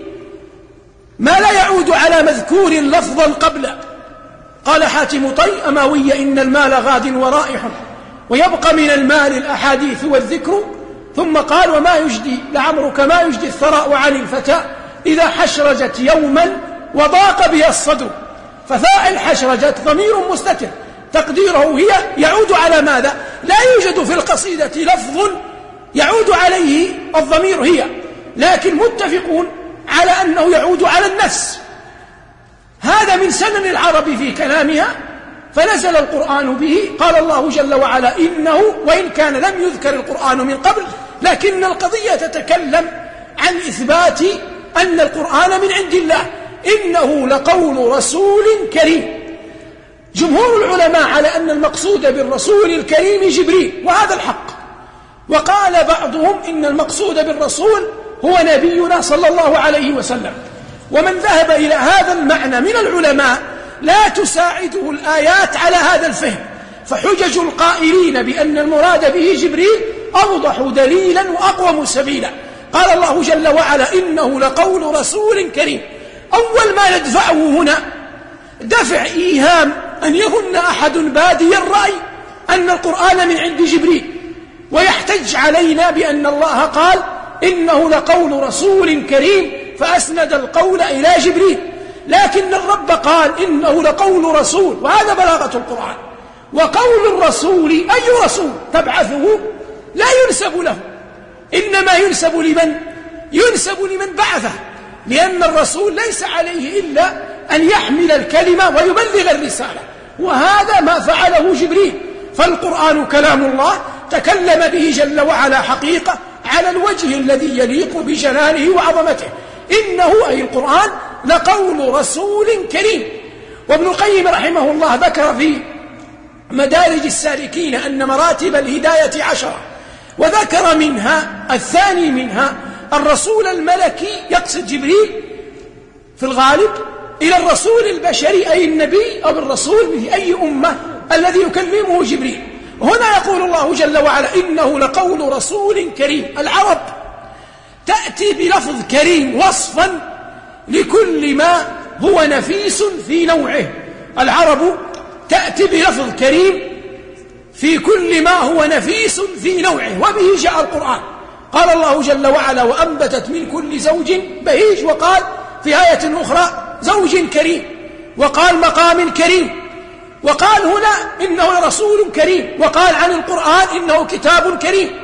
ما لا يعود على مذكور لفظا قبله. قال حاتم طي أماوي إن المال غاد ورائح ويبقى من المال الأحاديث والذكر، ثم قال وما يجدي لعمرك ما يجدي الثراء عن الفتى إذا حشرجت يوما وضاق بها الصدر. ففاعل حشرجت ضمير مستتر تقديره هي يعود على ماذا؟ لا يوجد في القصيدة لفظ يعود عليه الضمير هي، لكن متفقون على أنه يعود على النفس. هذا من سنن العرب في كلامها، فنزل القرآن به. قال الله جل وعلا إنه، وإن كان لم يذكر القرآن من قبل، لكن القضية تتكلم عن إثبات أن القرآن من عند الله، إنه لقول رسول كريم. جمهور العلماء على أن المقصود بالرسول الكريم جبريل، وهذا الحق. وقال بعضهم إن المقصود بالرسول هو نبينا صلى الله عليه وسلم. ومن ذهب إلى هذا المعنى من العلماء لا تساعده الآيات على هذا الفهم، فحجج القائلين بأن المراد به جبريل أوضح دليلا وأقوم سبيلا. قال الله جل وعلا إنه لقول رسول كريم. أول ما ندفعه هنا دفع إيهام أن يظن أحد بادي الرأي أن القرآن من عند جبريل، ويحتج علينا بأن الله قال إنه لقول رسول كريم فأسند القول إلى جبريل، لكن الرب قال إنه لقول رسول، وهذا بلاغة القرآن. وقول الرسول أي رسول تبعثه لا ينسب له، إنما ينسب لمن؟ ينسب لمن بعثه، لأن الرسول ليس عليه إلا أن يحمل الكلمة ويبلغ الرسالة، وهذا ما فعله جبريل. فالقرآن كلام الله تكلم به جل وعلا حقيقة على الوجه الذي يليق بجلاله وعظمته. إنه أي القرآن لقول رسول كريم. وابن القيم رحمه الله ذكر في مدارج السالكين أن مراتب الهداية 10، وذكر منها الثاني منها الرسول الملكي، يقصد جبريل في الغالب، إلى الرسول البشري أي النبي أو الرسول في أي أمة الذي يكلمه جبريل. هنا يقول الله جل وعلا إنه لقول رسول كريم. العرب تأتي بلفظ كريم وصفا لكل ما هو نفيس في نوعه. العرب تأتي بلفظ كريم في كل ما هو نفيس في نوعه، وبه جاء القرآن. قال الله جل وعلا وأنبتت من كل زوج بهيج، وقال في آية أخرى زوج كريم، وقال مقام كريم، وقال هنا إنه رسول كريم، وقال عن القرآن إنه كتاب كريم.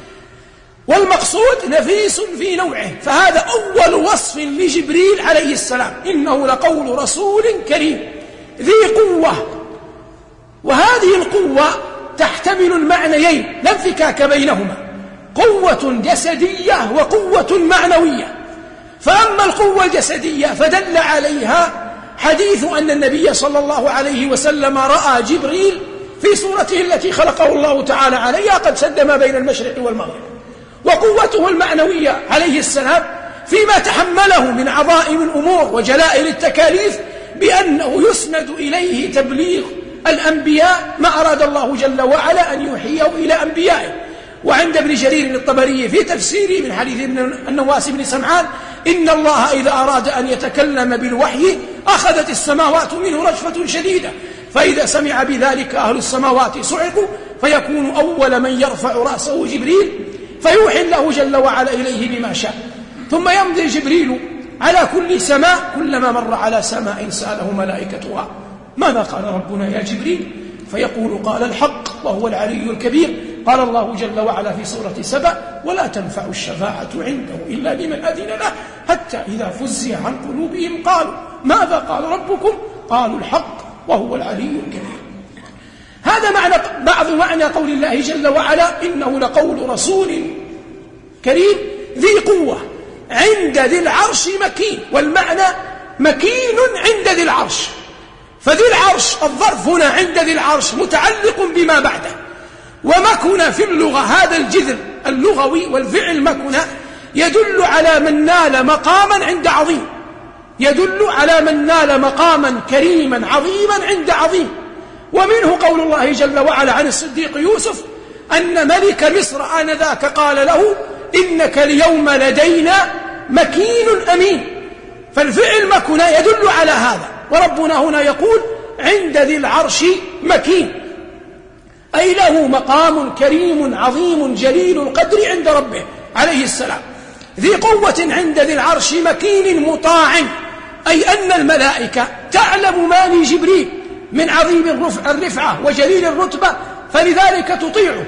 والمقصود نفيس في نوعه، فهذا أول وصف لجبريل عليه السلام، إنه لقول رسول كريم ذي قوة وهذه القوة تحتمل المعنيين لا انفكاك بينهما، قوة جسدية وقوة معنوية. فأما القوة الجسدية فدل عليها حديث أن النبي صلى الله عليه وسلم رأى جبريل في صورته التي خلقه الله تعالى عليها قد سد ما بين المشرق والمغرب. وقوته المعنوية عليه السلام فيما تحمله من عظائم الأمور وجلائل التكاليف، بأنه يسند إليه تبليغ الأنبياء ما أراد الله جل وعلا أن يوحيه إلى أنبيائه. وعند ابن جرير الطبري في تفسيره من حديث النواس بن سمعان إن الله إذا أراد أن يتكلم بالوحي أخذت السماوات منه رجفة شديدة، فإذا سمع بذلك أهل السماوات صعقوا، فيكون أول من يرفع رأسه جبريل فيوحي الله جل وعلا إليه بما شاء، ثم يمضي جبريل على كل سماء، كلما مر على سماء سأله ملائكتها ماذا قال ربنا يا جبريل؟ فيقول قال الحق وهو العلي الكبير. قال الله جل وعلا في سورة سبأ ولا تنفع الشفاعة عنده إلا لمن أذن له حتى إذا فزع عن قلوبهم قالوا ماذا قال ربكم؟ قالوا الحق وهو العلي الكبير. هذا بعض معنى قول الله جل وعلا إنه لقول رسول كريم ذي قوة عند ذي العرش مكين، والمعنى مكين عند ذي العرش. فذي العرش الظرف هنا عند ذي العرش متعلق بما بعده، ومكن في اللغة هذا الجذر اللغوي والفعل مكن يدل على من نال مقاما عند عظيم، يدل على من نال مقاما كريما عظيما عند عظيم. ومنه قول الله جل وعلا عن الصديق يوسف أن ملك مصر آنذاك قال له إنك اليوم لدينا مكين أمين. فالفعل مكن يدل على هذا. وربنا هنا يقول عند ذي العرش مكين، أي له مقام كريم عظيم جليل القدر عند ربه عليه السلام. ذي قوة عند ذي العرش مكين مطاع، أي أن الملائكة تعلم ما لجبريل من عظيم الرفعة وجليل الرتبة، فلذلك تطيعه.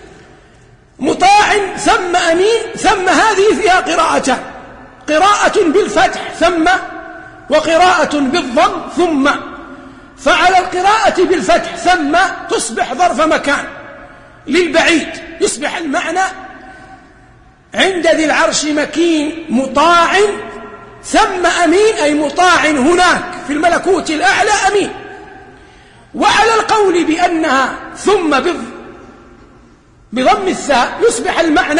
مطاع ثم أمين، ثم هذه فيها قراءتان، قراءة بالفتح ثم، وقراءة بالضم ثم. فعلى القراءة بالفتح ثم تصبح ظرف مكان للبعيد، يصبح المعنى عند ذي العرش مكين مطاع ثم أمين، أي مطاع هناك في الملكوت الأعلى أمين. وعلى القول بأنها ثم بضم الثاء يصبح المعنى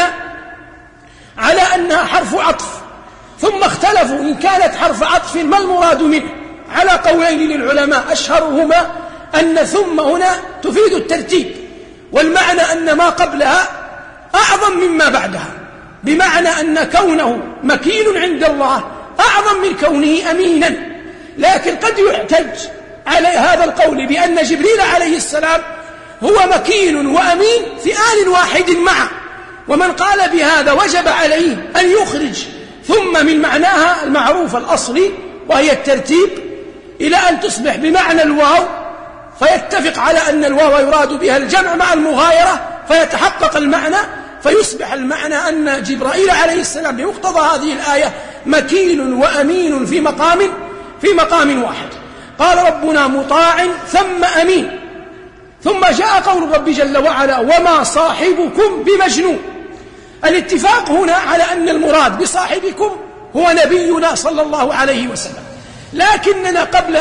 على أنها حرف عطف، ثم اختلفوا إن كانت حرف عطف ما المراد منه على قولين للعلماء، أشهرهما أن ثم هنا تفيد الترتيب، والمعنى أن ما قبلها أعظم مما بعدها، بمعنى أن كونه مكين عند الله أعظم من كونه أمينا. لكن قد يحتج على هذا القول بأن جبريل عليه السلام هو مكين وأمين في آن واحد معه، ومن قال بهذا وجب عليه أن يخرج ثم من معناها المعروف الأصلي وهي الترتيب إلى أن تصبح بمعنى الواو، فيتفق على أن الواو يراد بها الجمع مع المغايرة فيتحقق المعنى، فيصبح المعنى أن جبرائيل عليه السلام بمقتضى هذه الآية مكين وأمين في مقام واحد. قال ربنا مطاع ثم أمين. ثم جاء قول الرب جل وعلا وما صاحبكم بمجنون. الاتفاق هنا على أن المراد بصاحبكم هو نبينا صلى الله عليه وسلم، لكننا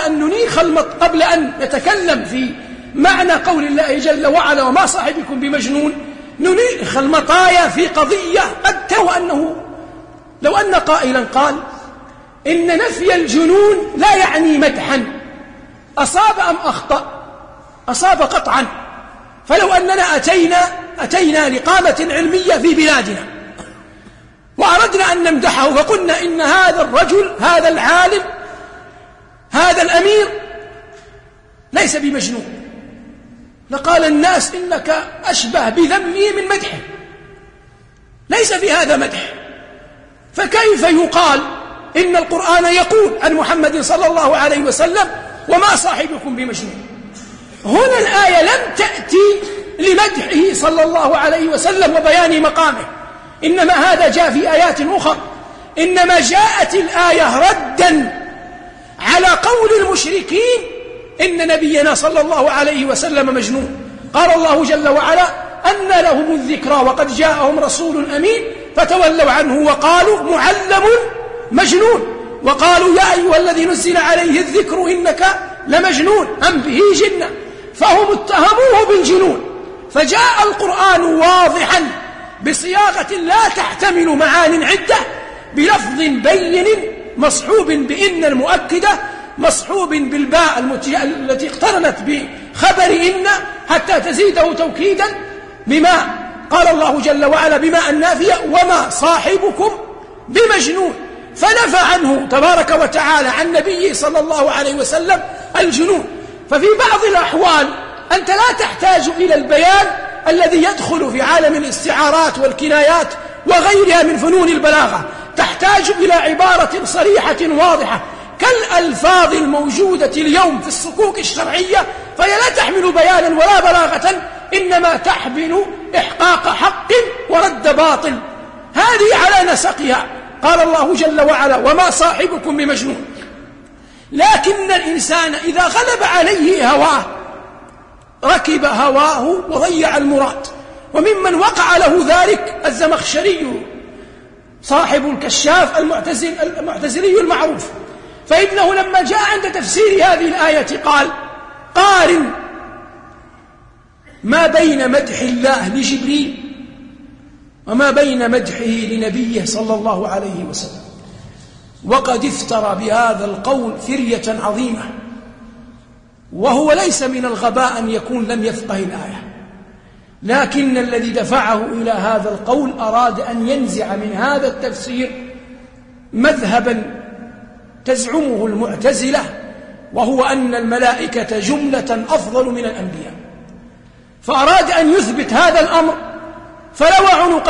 قبل أن نتكلم في معنى قول الله جل وعلا وما صاحبكم بمجنون ننيخ المطايا في قضية قد تو أنه لو أن قائلا قال إن نفي الجنون لا يعني مدحا، أصاب أم أخطأ؟ أصاب قطعا. فلو أننا أتينا لقامة علمية في بلادنا وأردنا أن نمدحه فقلنا إن هذا الرجل هذا العالم هذا الأمير ليس بمجنون، لقال الناس إنك أشبه بذمي من مدحه، ليس في هذا مدح. فكيف يقال إن القرآن يقول عن محمد صلى الله عليه وسلم وما صاحبكم بمجنون؟ هنا الآية لم تأتي لمدحه صلى الله عليه وسلم وبيان مقامه، إنما هذا جاء في آيات أخرى، إنما جاءت الآية ردا على قول المشركين إن نبينا صلى الله عليه وسلم مجنون. قال الله جل وعلا: أنى لهم الذكرى وقد جاءهم رسول أمين فتولوا عنه وقالوا معلم مجنون، وقالوا يا أيها الذي نزل عليه الذكر إنك لمجنون أم به جنة، فهم اتهموه بالجنون. فجاء القرآن واضحا بصياغة لا تحتمل معان عدة بلفظ بين مصحوب بإن المؤكدة مصحوب بالباء التي اقترنت بخبر إن حتى تزيده توكيدا بما قال الله جل وعلا بما النافية: وما صاحبكم بمجنون، فنفى عنه تبارك وتعالى عن نبيه صلى الله عليه وسلم الجنون. ففي بعض الأحوال أنت لا تحتاج إلى البيان الذي يدخل في عالم الاستعارات والكنايات وغيرها من فنون البلاغة، تحتاج إلى عبارة صريحة واضحة كالألفاظ الموجودة اليوم في الصكوك الشرعية، فهي لا تحمل بيانا ولا بلاغة، إنما تحمل إحقاق حق ورد باطل. هذه على نسقها. قال الله جل وعلا: وما صاحبكم بمجنون. لكن الإنسان إذا غلب عليه هواه ركب هواه وضيع المراد. وممن وقع له ذلك الزمخشري صاحب الكشاف المعتزلي المعروف، فإنه لما جاء عند تفسير هذه الآية قال: قارن ما بين مدح الله لجبريل وما بين مدحه لنبيه صلى الله عليه وسلم، وقد افترى بهذا القول فرية عظيمة، وهو ليس من الغباء أن يكون لم يفقه الآية، لكن الذي دفعه إلى هذا القول أراد أن ينزع من هذا التفسير مذهبا تزعمه المعتزلة، وهو أن الملائكة جملة أفضل من الأنبياء، فأراد أن يثبت هذا الأمر فلوى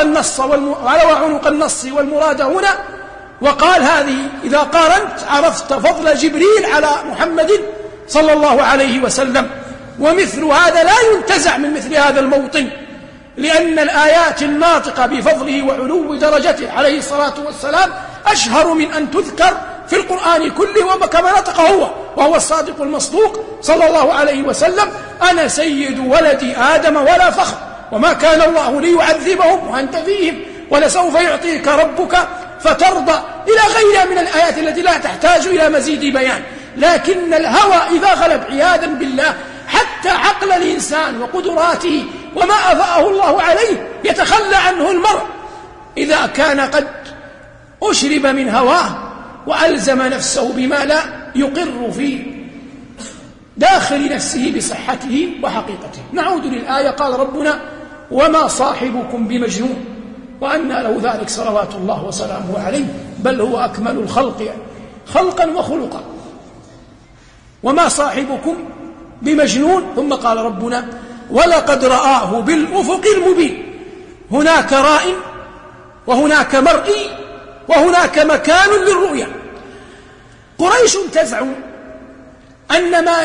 عنق النص والمراد هنا، وقال: هذه إذا قارنت عرفت فضل جبريل على محمد صلى الله عليه وسلم. ومثل هذا لا ينتزع من مثل هذا الموطن، لأن الآيات الناطقة بفضله وعلو درجته عليه الصلاة والسلام أشهر من أن تذكر في القرآن كله، وكما نطق هو وهو الصادق المصدوق صلى الله عليه وسلم: أنا سيد ولد آدم ولا فخر، وما كان الله ليعذبهم وأنت فيهم، ولسوف يعطيك ربك فترضى، إلى غيرها من الآيات التي لا تحتاج إلى مزيد بيان. لكن الهوى إذا غلب عياذا بالله حتى عقل الإنسان وقدراته وما أفاءه الله عليه يتخلى عنه المرء إذا كان قد أشرب من هواه وألزم نفسه بما لا يقر في داخل نفسه بصحته وحقيقته. نعود للآية. قال ربنا: وما صاحبكم بمجنون، وأنى له ذلك صلوات الله وسلامه عليه، بل هو أكمل الخلق خلقا وخلقا. وما صاحبكم بمجنون. ثم قال ربنا: ولقد رآه بالأفق المبين. هناك راء وهناك مرئي وهناك مكان للرؤيا. قريش تزعم أن ما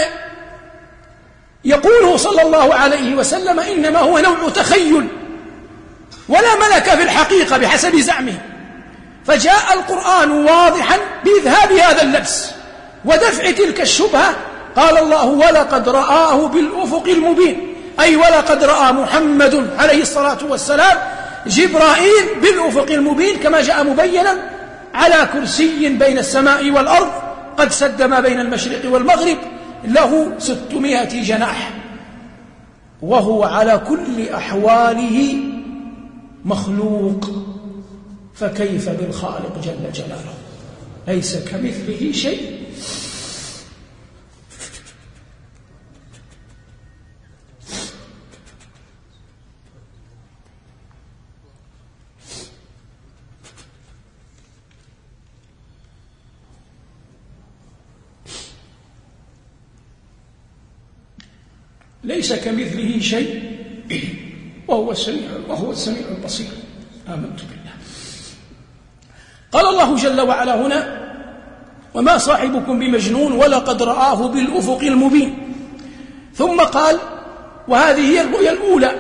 يقوله صلى الله عليه وسلم إنما هو نوع تخيل ولا ملك في الحقيقة بحسب زعمه، فجاء القرآن واضحا بإذهاب هذا اللبس ودفع تلك الشبهة. قال الله: ولقد رآه بالأفق المبين، أي ولقد رأى محمد عليه الصلاة والسلام جبرائيل بالأفق المبين، كما جاء مبينا على كرسي بين السماء والأرض قد سد ما بين المشرق والمغرب، له 600 جناح، وهو على كل أحواله مخلوق، فكيف بالخالق جل جلاله؟ ليس كمثله شيء. ليس كمثله شيء وهو السميع البصير. آمنت بالله. قال الله جل وعلا هنا: وما صاحبكم بمجنون ولقد رآه بالأفق المبين. ثم قال: وهذه هي الرؤيا الأولى.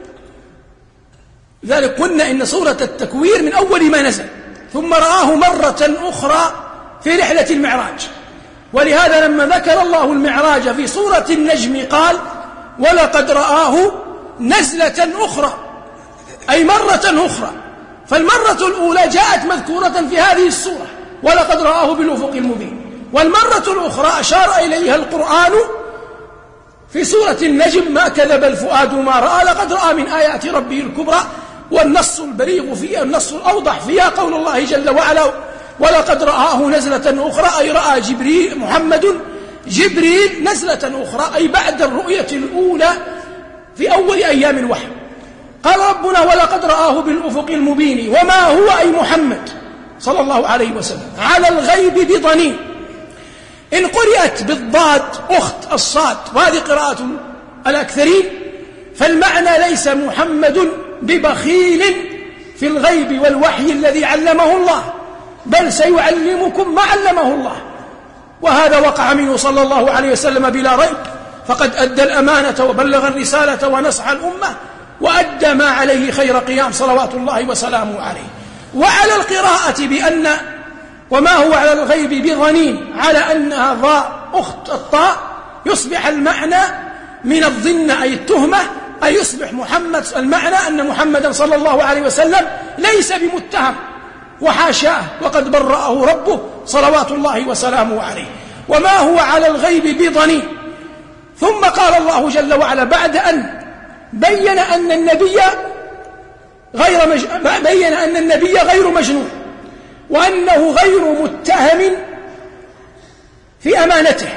لذلك قلنا إن سورة التكوير من أول ما نزل، ثم رآه مرة أخرى في رحلة المعراج. ولهذا لما ذكر الله المعراج في سورة النجم قال ولقد رآه نزلة أخرى، أي مرة أخرى. فالمرة الأولى جاءت مذكورة في هذه السورة ولقد رآه بالأفق المبين، والمرة الأخرى أشار إليها القرآن في سورة النجم ما كذب الفؤاد ما رأى لقد رأى من آيات ربه الكبرى. والنص البليغ فيها، النص الأوضح فيها قول الله جل وعلا ولقد رآه نزلة أخرى، أي رأى جبريل محمد جبريل نزلة أخرى، أي بعد الرؤية الأولى في أول أيام الوحي. قال ربنا ولقد رآه بالأفق المبين، وما هو أي محمد صلى الله عليه وسلم على الغيب بضنين. إن قرأت بالضاد أخت الصاد، وهذه قراءة الأكثرين، فالمعنى ليس محمد ببخيل في الغيب والوحي الذي علمه الله، بل سيعلمكم ما علمه الله. وهذا وقع منه صلى الله عليه وسلم بلا ريب، فقد أدى الأمانة وبلغ الرسالة ونصح الأمة وأدى ما عليه خير قيام صلوات الله وسلامه عليه. وعلى القراءة بأن وما هو على الغيب بضنين على أنها ضاء أخت الطاء، يصبح المعنى من الظن أي التهمة، أي يصبح محمد المعنى أن محمدا صلى الله عليه وسلم ليس بمتهم وحاشاه، وقد برأه ربه صلوات الله وسلامه عليه. وما هو على الغيب بضنين. ثم قال الله جل وعلا بعد أن بين أن النبي غير مجنون، وأنه غير متهم في أمانته،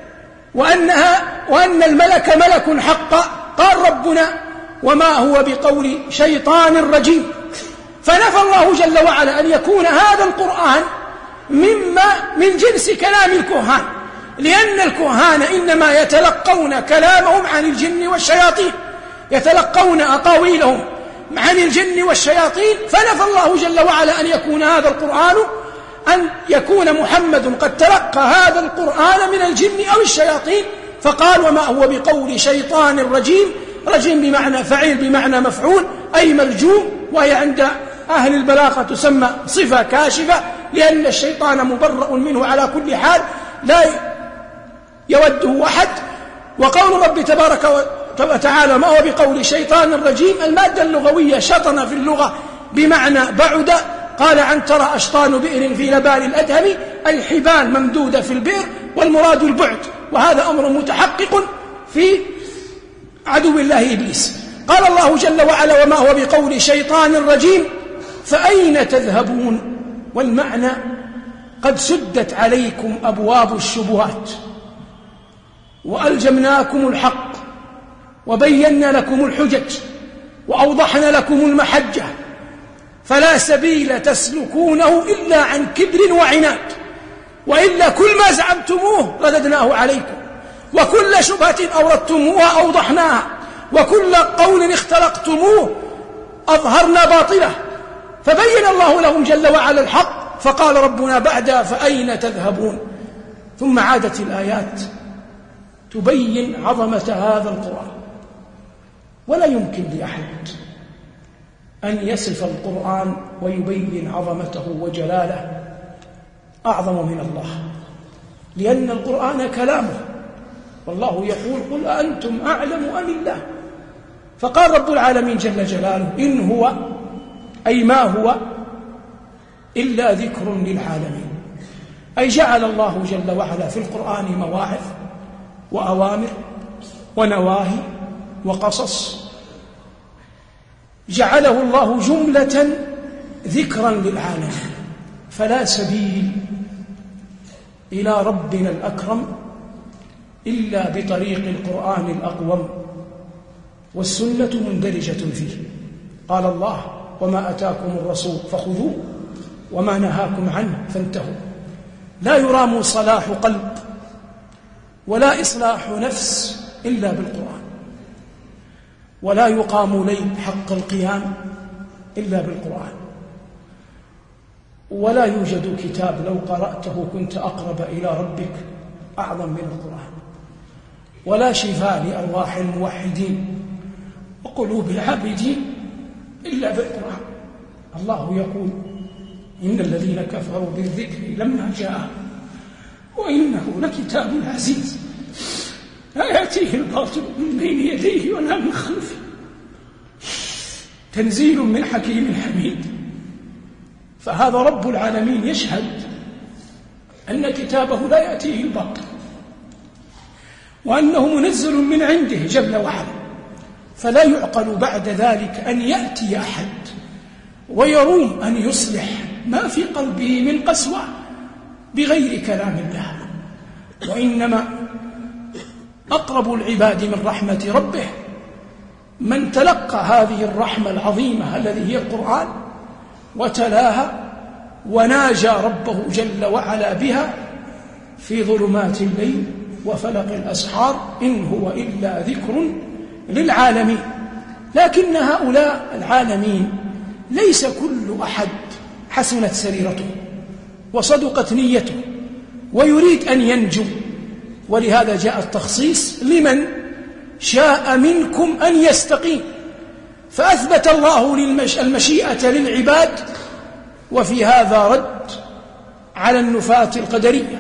وأن الملك ملك حق، قال ربنا وما هو بقول شيطان رجيم. فنفى الله جل وعلا أن يكون هذا القرآن من جنس كلام الكهان، لأن الكهان إنما يتلقون كلامهم عن الجن والشياطين، يتلقون أقاويلهم عن الجن والشياطين. فنفى الله جل وعلا أن يكون هذا القرآن، أن يكون محمد قد تلقى هذا القرآن من الجن أو الشياطين، فقال وما هو بقول شيطان رجيم. رجيم بمعنى فعيل بمعنى مفعول، أي ملجوم، وهي عند أهل البلاغة تسمى صفة كاشفة، لأن الشيطان مبرأ منه على كل حال لا يوده أحد. وقول رب تبارك وتعالى ما هو بقول شيطان الرجيم، المادة اللغوية شطن في اللغة بمعنى بعد. قال عنتر أشطان بئر في لبال الأدهم، أي حبال ممدودة في البئر، والمراد البعد، وهذا أمر متحقق في عدو الله إبليس. قال الله جل وعلا وما هو بقول شيطان رجيم فأين تذهبون. والمعنى قد سدت عليكم أبواب الشبهات وألجمناكم الحق وبينا لكم الحجج وأوضحنا لكم المحجة، فلا سبيل تسلكونه إلا عن كبر وعناد، وإلا كل ما زعمتموه رددناه عليكم، وكل شبهة أوردتموها أوضحناها، وكل قول اختلقتموه أظهرنا باطله. فبين الله لهم جل وعلا الحق، فقال ربنا بعدها فأين تذهبون. ثم عادت الآيات تبين عظمة هذا القرآن، ولا يمكن لأحد أن يصف القرآن ويبين عظمته وجلاله أعظم من الله، لأن القرآن كلامه، والله يقول قل أأنتم أعلم أم الله. فقال رب العالمين جل جلاله إن هو أي ما هو إلا ذكر للعالمين، أي جعل الله جل وعلا في القرآن مواعظ وأوامر ونواهي وقصص، جعله الله جملة ذكرا للعالمين. فلا سبيل إلى ربنا الأكرم إلا بطريق القرآن الأقوم، والسنة مندرجة فيه. قال الله وما أتاكم الرسول فخذوه وما نهاكم عنه فانتهوا. لا يرام صلاح قلب ولا إصلاح نفس إلا بالقرآن، ولا يقام ليل حق القيام إلا بالقرآن، ولا يوجد كتاب لو قرأته كنت أقرب إلى ربك أعظم من القرآن، ولا شفاء لأرواح الموحدين وقلوب العابدين إلا بالقرآن. الله يقول إن الذين كفروا بالذكر لما جاءهم وإنه لكتاب عزيز لا يأتيه الباطل من بين يديه ولا من خلفه تنزيل من حكيم حميد. فهذا رب العالمين يشهد أن كتابه لا يأتيه الباطل، وأنه منزل من عنده جل وعلا، فلا يعقل بعد ذلك أن يأتي أحد ويروم أن يصلح ما في قلبه من قسوة بغير كلام الله. وإنما أقرب العباد من رحمة ربه من تلقى هذه الرحمة العظيمة التي هي القرآن وتلاها وناجى ربه جل وعلا بها في ظلمات الليل وفلق الأسحار، إن هو إلا ذكر للعالمين. لكن هؤلاء العالمين ليس كل أحد حسنت سريرته وصدقت نيته ويريد أن ينجو، ولهذا جاء التخصيص لمن شاء منكم أن يستقيم، فأثبت الله المشيئة للعباد، وفي هذا رد على النفاة القدرية.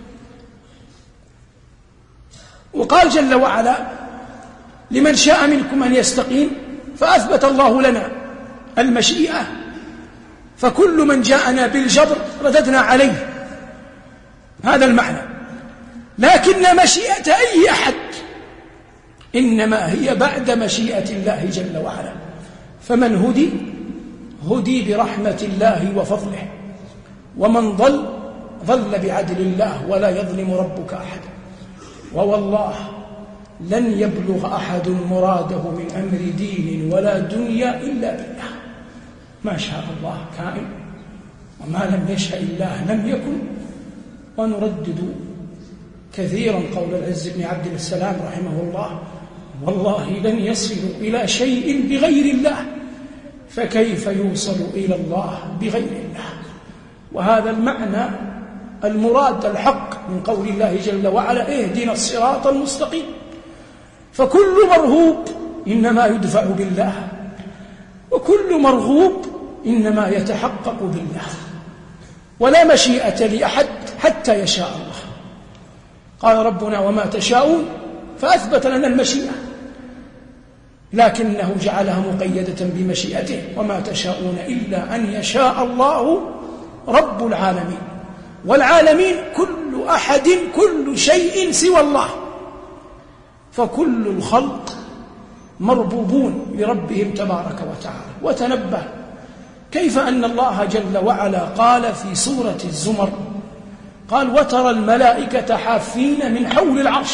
وقال جل وعلا لمن شاء منكم أن يستقيم، فأثبت الله لنا المشيئة، فكل من جاءنا بالجبر رددنا عليه، هذا المعنى. لكن مشيئة أي أحد إنما هي بعد مشيئة الله جل وعلا، فمن هدي برحمة الله وفضله، ومن ضل بعدل الله ولا يظلم ربك أحدا. ووالله لن يبلغ أحد مراده من أمر دين ولا دنيا إلا بالله، ما شاء الله كائن، وما لم يشأ الله لم يكن. ونردد كثيرا قول العز بن عبد السلام رحمه الله: والله لن يصلوا إلى شيء بغير الله، فكيف يوصل إلى الله بغير الله؟ وهذا المعنى المراد الحق من قول الله جل وعلا: اهدنا الصراط المستقيم. فكل مرهوب إنما يدفع بالله، وكل مرغوب إنما يتحقق بالله، ولا مشيئة لأحد حتى يشاء الله. قال ربنا: وما تشاءون، فأثبت لنا المشيئة، لكنه جعلها مقيدة بمشيئته: وما تشاءون إلا أن يشاء الله رب العالمين. والعالمين كل أحد كل شيء سوى الله، فكل الخلق مربوبون لربهم تبارك وتعالى. وتنبه كيف أن الله جل وعلا قال في سورة الزمر، قال: وترى الملائكة حافين من حول العرش،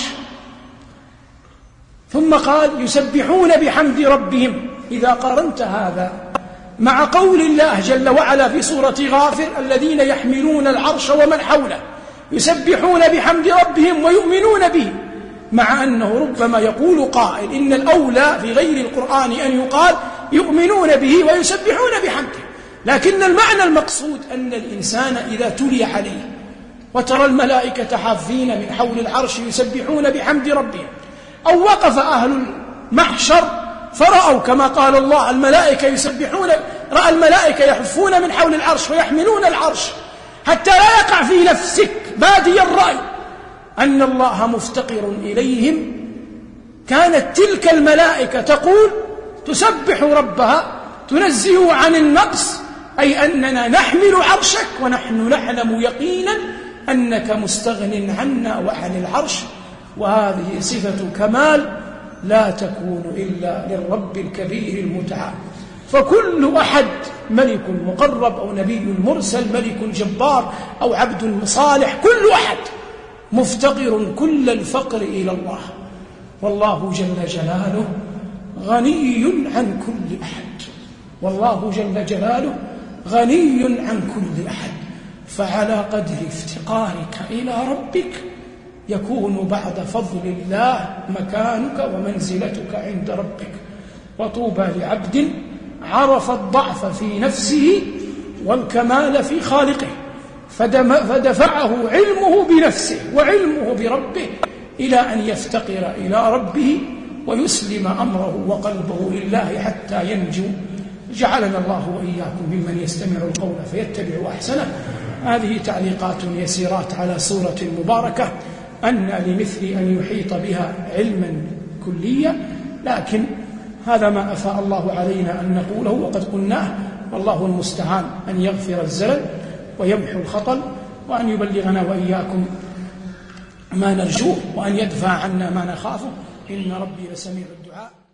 ثم قال: يسبحون بحمد ربهم. إذا قارنت هذا مع قول الله جل وعلا في سورة غافر: الذين يحملون العرش ومن حوله يسبحون بحمد ربهم ويؤمنون به، مع أنه ربما يقول قائل إن الأولى في غير القرآن أن يقال يؤمنون به ويسبحون بحمده، لكن المعنى المقصود أن الإنسان إذا تلي عليه وترى الملائكة حافين من حول العرش يسبحون بحمد ربهم، أو وقف أهل المحشر فرأوا كما قال الله الملائكة يسبحون، رأى الملائكة يحفون من حول العرش ويحملون العرش، حتى لا يقع في نفسك بادي الرأي أن الله مفتقر إليهم، كانت تلك الملائكة تقول تسبح ربها تنزه عن النقص، أي أننا نحمل عرشك ونحن نعلم يقينا أنك مستغن عنا وعن العرش. وهذه صفة كمال لا تكون إلا للرب الكبير المتعال. فكل أحد ملك مقرب أو نبي مرسل، ملك جبار أو عبد صالح، كل أحد مفتقر كل الفقر إلى الله، والله جل جلاله غني عن كل أحد، والله جل جلاله غني عن كل أحد. فعلى قدر افتقارك إلى ربك يكون بعد فضل الله مكانك ومنزلتك عند ربك. وطوبى لعبد عرف الضعف في نفسه والكمال في خالقه، فدفعه علمه بنفسه وعلمه بربه إلى أن يفتقر إلى ربه ويسلم أمره وقلبه لله حتى ينجو. جعلنا الله وإياكم ممن يستمع القول فيتبع أحسنه. هذه تعليقات يسيرات على سورة مباركة أن لمثل أن يحيط بها علما كليا، لكن هذا ما أفاء الله علينا أن نقوله وقد قلناه، والله المستعان أن يغفر الزلل ويمحو الخطل، وأن يبلغنا وإياكم ما نرجوه، وأن يدفع عنا ما نخافه، إن ربي لسميع الدعاء.